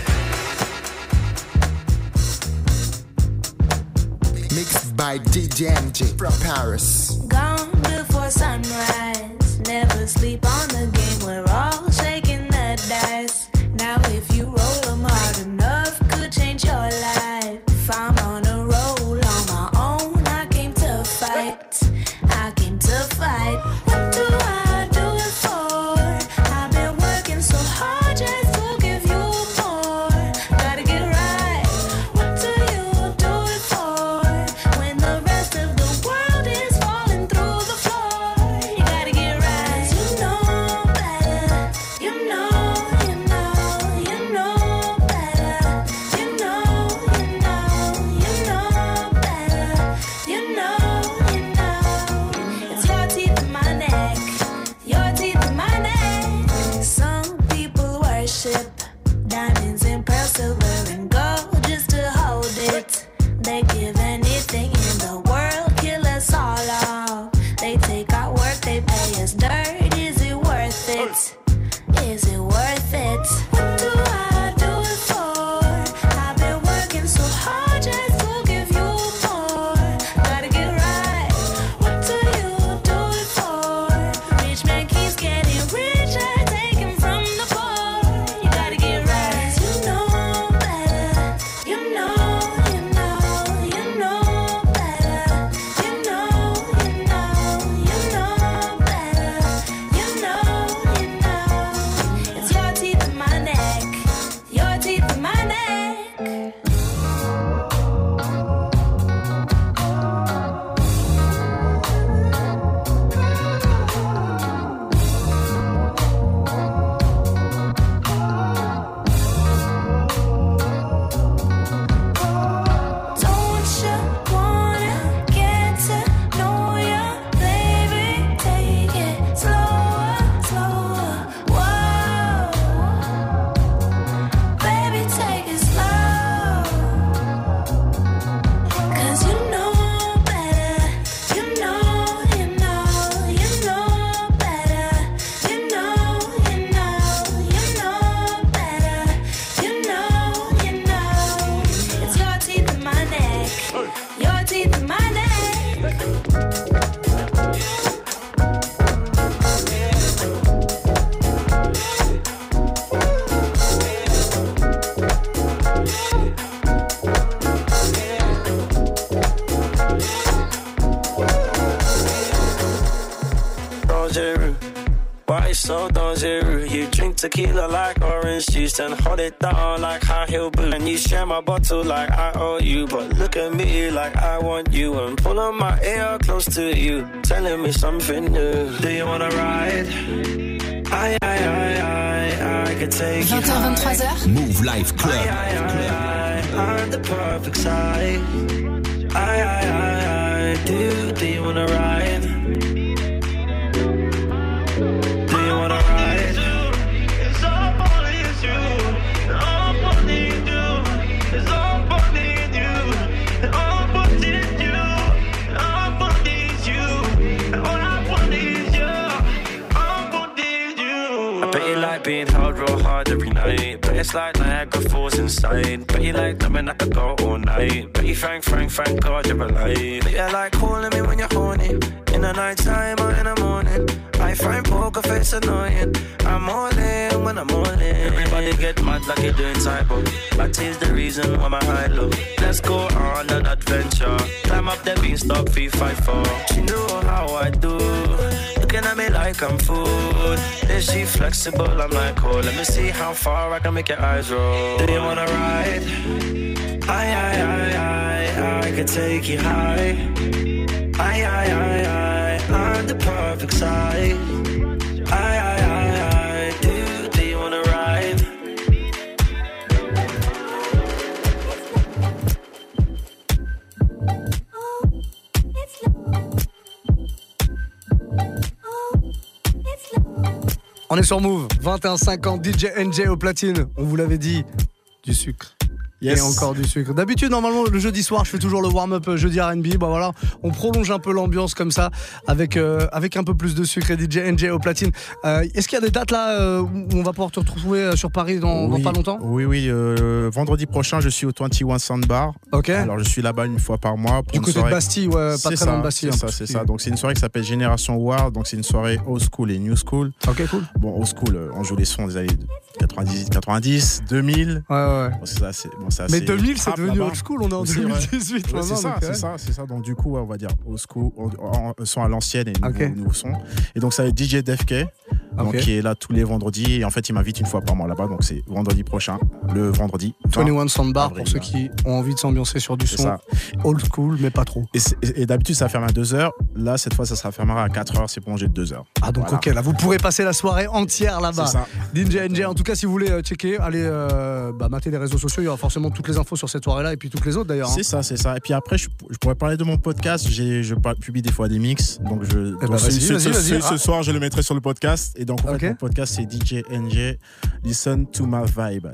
Mixed by DJ MJ from Paris. Gone before sunrise. Never sleep on the game. We're all shaking the dice. Now if you roll 'em hard enough, could change your life. If I'm on a roll on my own, I came to fight. I came to fight. What do I do it for? I've been working so hard just to give you more. Gotta get right. What do you do it for? When the rest of the world is falling Tequila like orange juice and hold it down like high heel boots. And you share my bottle like I owe you, but look at me like I want you and pulling my ear close to you, telling me something new. Do you wanna ride? I could take 20h, 23h. Move Life Club. I'm the perfect side. Do you wanna ride? Do you wanna ride? It's all only you. All only you. It's all only you. All only you. All only you. All I want is you. All only you. I bet you like being held real hard every night. But it's like Niagara Falls inside. Bet you like coming I could go all night. Bet you thank God you're alive. Bet you like calling me when you're horny. In the night time or in the morning. I find poker face annoying. I'm all in when I'm all in. Everybody get mad like you're doing typo. That is the reason why my high low. Let's go on an adventure. Climb up the beanstalk 354. She know how I do. Looking at me like I'm food. Is she flexible? I'm like, oh, let me see how far I can make your eyes roll. Do you wanna ride? I could take you high. I'm the perfect side. Do you wanna ride? On est sur Move, 21-50, DJ NJ au platine. On vous l'avait dit, du sucre. Yes. Et encore du sucre. D'habitude, normalement, le jeudi soir, je fais toujours le warm-up jeudi R&B. Bah voilà, on prolonge un peu l'ambiance comme ça, avec un peu plus de sucre et DJ NJ au platine. Est-ce qu'il y a des dates là où on va pouvoir te retrouver sur Paris dans pas longtemps ? Oui. Vendredi prochain, je suis au 21 Soundbar. Ok. Alors, je suis là-bas une fois par mois. Du côté de Bastille, ouais, pas très loin de Bastille. C'est ça. Donc, c'est une soirée qui s'appelle Génération War. Donc, c'est une soirée old school et new school. Ok, cool. Bon, old school, on joue les sons des années 90, 2000. Ouais. Bon, c'est assez mais 2000, c'est devenu là-bas. old school, on est en 2018 ouais, c'est ça. Donc, du coup, on va dire old school, son à l'ancienne et nouveau son. Et donc, ça va être DJ DFK, qui est là tous les vendredis. Et en fait, il m'invite une fois par mois là-bas. Donc, c'est vendredi prochain, le vendredi. 21 Soundbar pour ceux qui ont envie de s'ambiancer sur du son ça. Old school, mais pas trop. Et d'habitude, ça ferme à 2h. Là, cette fois, ça sera fermé à 4h. C'est prolongé de 2h. Ah, donc, voilà. ok, là, vous pourrez passer la soirée entière là-bas. C'est ça. DJ NJ, en tout cas, si vous voulez checker, allez mater les réseaux sociaux. Il y aura forcément toutes les infos sur cette soirée-là et puis toutes les autres d'ailleurs. C'est ça. Et puis après, je pourrais parler de mon podcast. Je publie des fois des mix. Donc, ce soir, je le mettrai sur le podcast. Et donc, en fait, mon podcast, c'est DJ NJ. Listen to my vibe.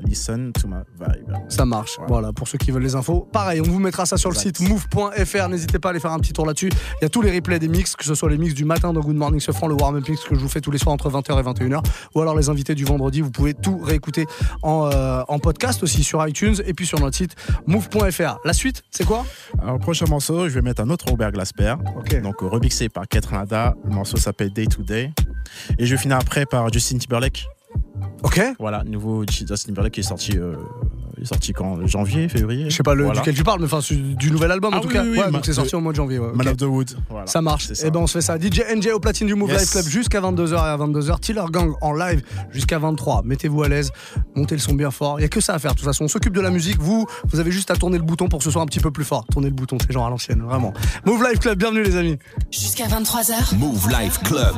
Ça marche. Voilà, pour ceux qui veulent les infos. Pareil, on vous mettra ça sur le site move.fr. N'hésitez pas à aller faire un petit tour là-dessus. Il y a tous les replays des mix, que ce soit les mix du matin dans Good Morning Sofran, le warm-up mix que je vous fais tous les soirs entre 20h et 21h. Ou alors les invités du vendredi. Vous pouvez tout réécouter en podcast aussi sur iTunes et puis sur notre site move.fr. La suite, c'est quoi ? Alors, prochain morceau, je vais mettre un autre Robert Glasper. Donc, remixé par Ketranada. Le morceau s'appelle Day to Day. Et je vais finir après par Justin Timberlake. Ok. Voilà, nouveau Justin Timberlake qui est sorti quand ? Janvier, février ? Je sais pas duquel tu parles, mais enfin du nouvel album en tout cas. Oui, donc c'est sorti au mois de janvier. Man of the Wood. Voilà, ça marche. Et ben on se fait ça. DJ NJ au platine du Move Life Club jusqu'à 22h et à 22h. Tiller Gang en live jusqu'à 23. Mettez-vous à l'aise, montez le son bien fort. Il y a que ça à faire. De toute façon, on s'occupe de la musique. Vous avez juste à tourner le bouton pour que ce soit un petit peu plus fort. Tournez le bouton, c'est genre à l'ancienne, vraiment. Move Life Club, bienvenue les amis. Jusqu'à 23h. Move Life Club.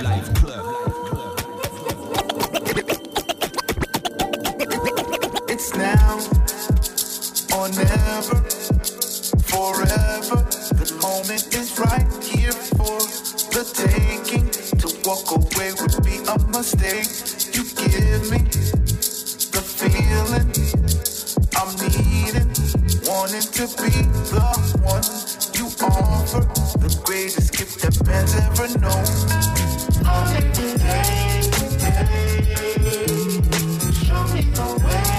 It's now or never, forever. The moment is right here for the taking. To walk away would be a mistake. You give me the feeling I'm needing, wanting to be the one you offer. The greatest gift that man's ever known. Hold me today, show me the way.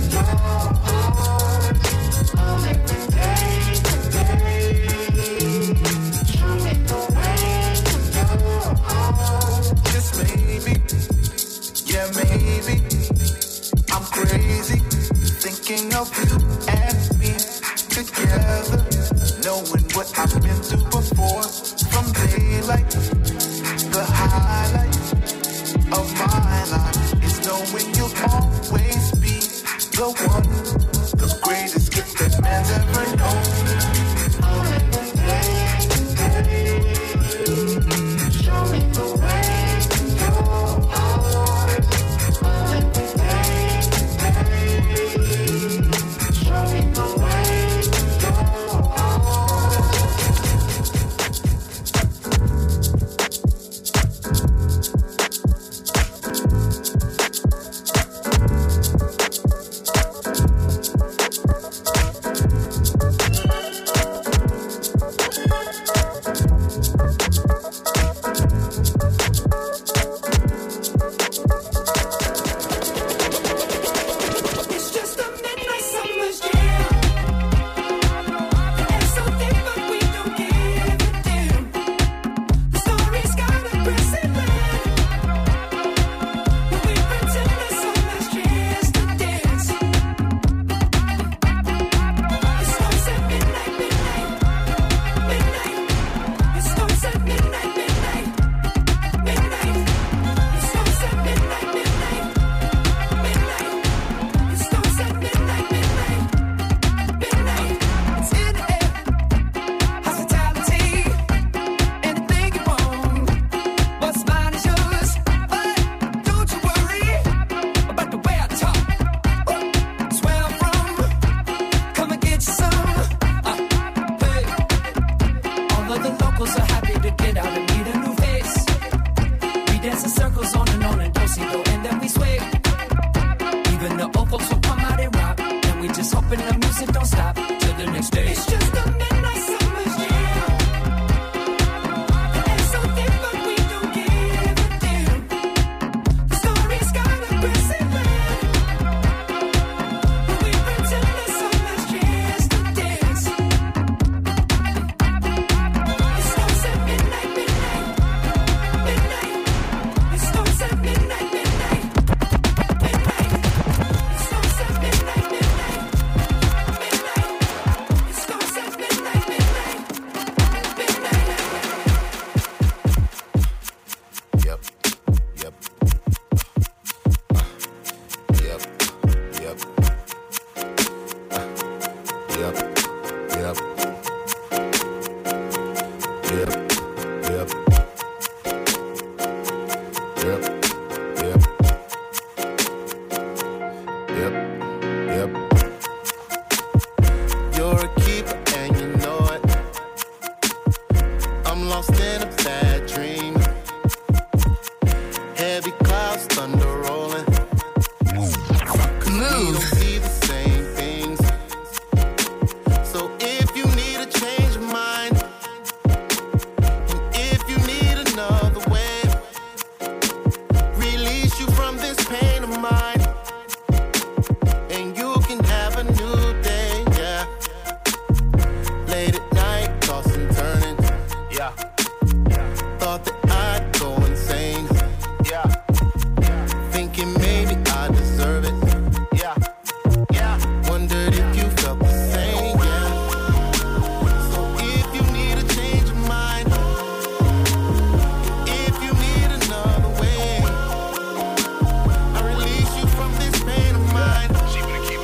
Maybe I'm crazy, thinking of you and me together, knowing what I've been through before. From daylight, the highlight of my life is knowing next day. It's just a midnight summer's jam. The air's so thick, but we don't give a damn. The story's got a grassy land, but we pretend that summer's just a dance. It starts at midnight, midnight, midnight. It starts at midnight, midnight, midnight. It starts at midnight, midnight, midnight. It starts at midnight, midnight, midnight. Yep. Yep. Yep. Yep. Yep. Yep. Yep. Yep. Yep. Yep. Yep. Yep. You're a keeper and you know it. I'm lost in a bad dream. Heavy clouds, thunder rolling. We don't see the same things. So if you need a change of mind, and if you need another way, release you from this pain of mine, and you can have a new day, yeah. Late at night, tossing, turning, yeah. Thought that I'd go insane, yeah. Thinking maybe I deserve it, yeah. Yeah. Wondered if you felt the same, yeah. So if you need a change of mind, if you need another way, I release you from this pain of mine. You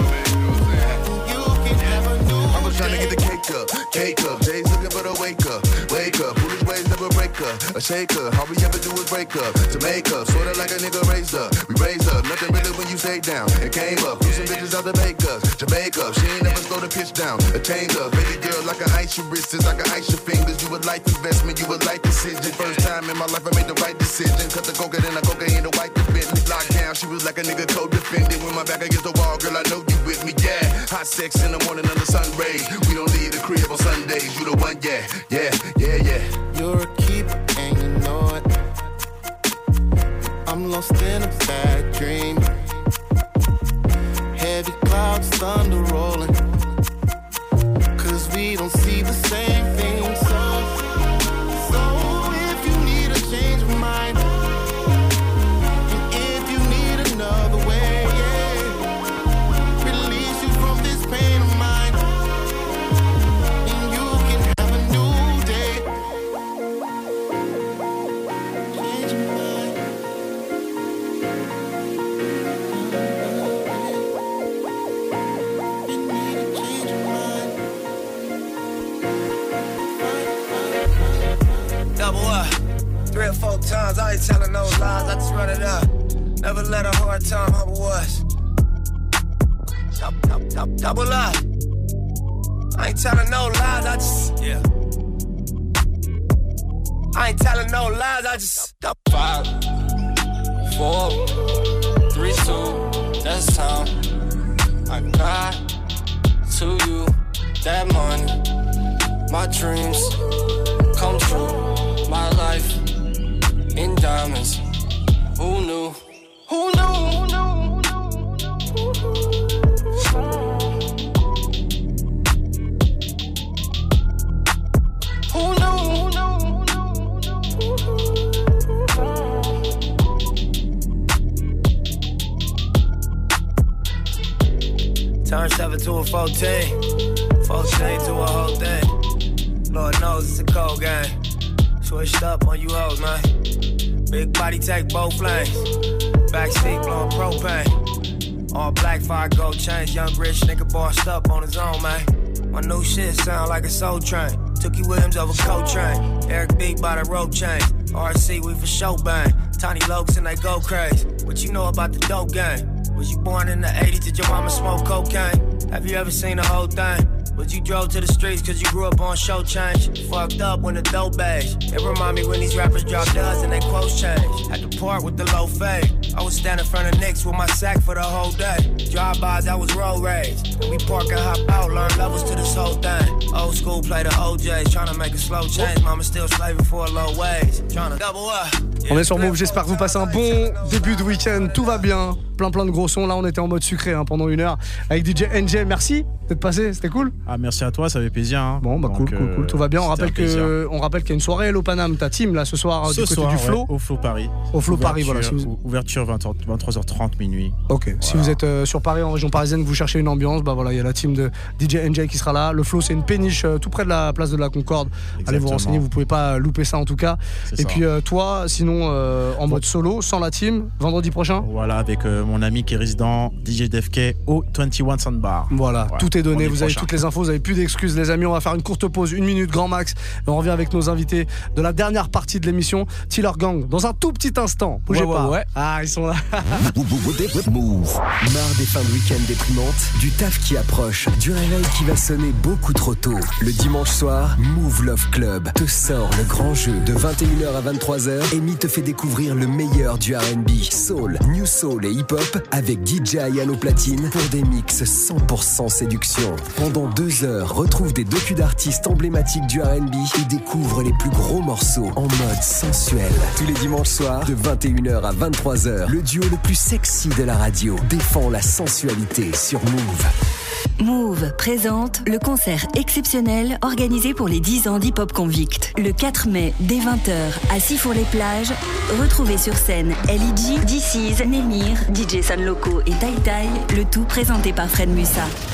can have a new I was trying to get the cake up. Jay's looking for the wake up. Foolish ways never break up. A shaker, all we ever do is break up. To make up, sorta like a nigga raised up. We raised up, nothing really when you stayed down. And came up, threw some bitches out to make us. Jamaica, she ain't never slow the pitch down. Attained up, baby girl, like an ice your wrists, I can ice your fingers. You a life investment, you a life decision. First time in my life I made the right decision. Cut the coca, then the cocaine, the white the Bentley. Lockdown, she was like a nigga co-defendant. When my back against the wall, girl, I know you with me, yeah. Hot sex in the morning under sun rays. We don't leave the crib on Sundays. You the one, yeah, yeah, yeah, yeah. You're a keeper and you know it. I'm lost in a bad dream. Heavy clouds, thunder rolling. 'Cause we don't see the same thing. So if you need a change of mind, and if you need another way, yeah, release you from this pain of mine, and you can have a new day. Change your mind. You need a change of mind. Double up, 3 or 4 times. I ain't telling no lies, I just run it up. Never let a hard time humble us. Double up. I ain't telling no lies, I just, yeah. I ain't telling no lies, I just 5, 4, 3, 2, that's time. I got to you that money, my dreams come true, my life in diamonds. Who knew? Who knew? Who knew? Turn 7 to a 14, 14 to a whole thing. Lord knows it's a cold game. Switched up on you hoes, man. Big body take both lanes. Backseat blowing propane. All black, 5 gold chains. Young rich nigga bossed up on his own, man. My new shit sound like a soul train. Tookie Williams over Coltrane. Eric B by the rope chain. RC, we for show bang. Tiny Lokes and they go crazy. What you know about the dope game? Was you born in the 80s? Did your mama smoke cocaine? Have you ever seen the whole thing? But you drove to the streets cause you grew up on show change. Fucked up when the dope beige. It remind me when these rappers drop duds and they quotes change. Had to part with the low fade. I was standing in front of Knicks with my sack for the whole day. Drive-bys, I was road rage. And we park and hop out, learn levels to this whole thing. school, play the OJs, tryna make a slow change. Mama still slaving for a low wage, tryna double up. On est sur Move, j'espère que vous passez un bon début de week-end, tout va bien, plein de gros sons. Là on était en mode sucré pendant 1 heure avec DJ NJ, merci d'être passé, c'était cool. Ah merci à toi, ça fait plaisir. Bon bah donc, cool, tout va bien. On rappelle qu'il y a une soirée Hello Paname, ta team là ce soir du côté du Flow. Au Flow Paris. Au Flow Paris, voilà. Ouverture 23h30 minuit. Ok, voilà. Si vous êtes sur Paris, en région parisienne, vous cherchez une ambiance, bah voilà, il y a la team de DJ NJ qui sera là. Le Flow c'est une péniche tout près de la place de la Concorde. Exactement. Allez vous renseigner, vous pouvez pas louper ça en tout cas. Et puis toi, sinon en mode solo, sans la team, vendredi prochain. Voilà, avec mon ami qui est résident DJ DFK au 21 Soundbar. Voilà, tout est donné, vous avez toutes les infos, vous avez plus d'excuses les amis. On va faire une courte pause, 1 minute grand max, et on revient avec nos invités de la dernière partie de l'émission, Tiller Gang, dans un tout petit instant. Bougez pas. Ouais. Ah, ils sont là. Move. Marre des fins de week-end déprimantes, du taf qui approche, du réveil qui va sonner beaucoup trop tôt. Le dimanche soir, Move Love Club te sort le grand jeu de 21h à 23h. Amy te fait découvrir le meilleur du R&B, soul, new soul et hip-hop avec DJ Ian au platine pour des mix 100% séduction. Pendant 2 heures, retrouve des docus d'artistes emblématiques du R&B et découvre les plus gros morceaux en mode sensuel. Tous les dimanches soirs, de 21h à 23h, le duo le plus sexy de la radio défend la sensualité sur Move. Move présente le concert exceptionnel organisé pour les 10 ans d'Hip Hop Convict. Le 4 mai, dès 20h, à Sifour-les-Plages, retrouvez sur scène LEG, DC's, Nemir, DJ San Loco et Tai Tai, le tout présenté par Fred Musa.